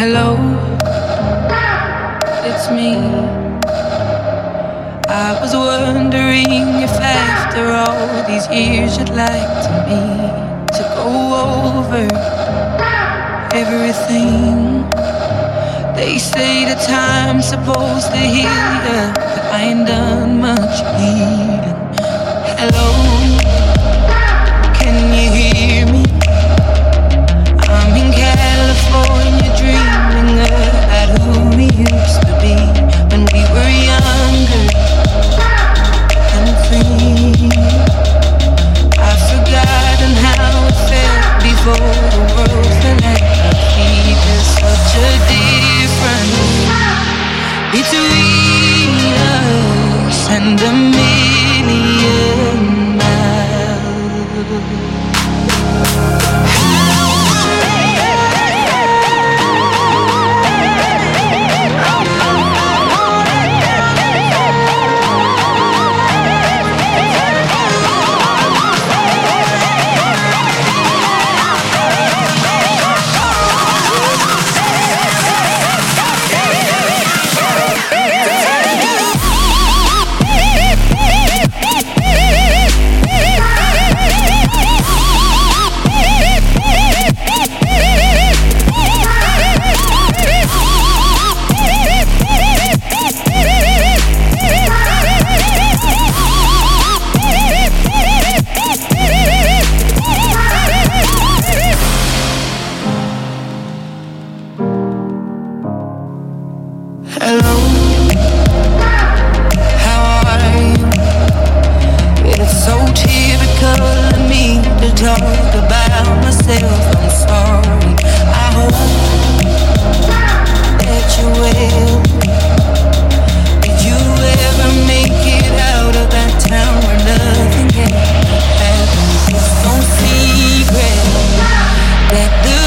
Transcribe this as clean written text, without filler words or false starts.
Hello, it's me. I was wondering if after all these years you'd like to meet to go over everything. They say the time's supposed to heal ya, but I ain't done much healing. Hello, can you hear me? I'm in California dreaming about who we used to be when we were younger and free. I've forgotten how it felt before the world fell at our feet. There's such a difference between us and a million miles. Hello, how are you? It's so typical of me to talk about myself. I'm sorry. I hope that you're well. Did you ever make it out of that town where nothing can happen? It's no secret that the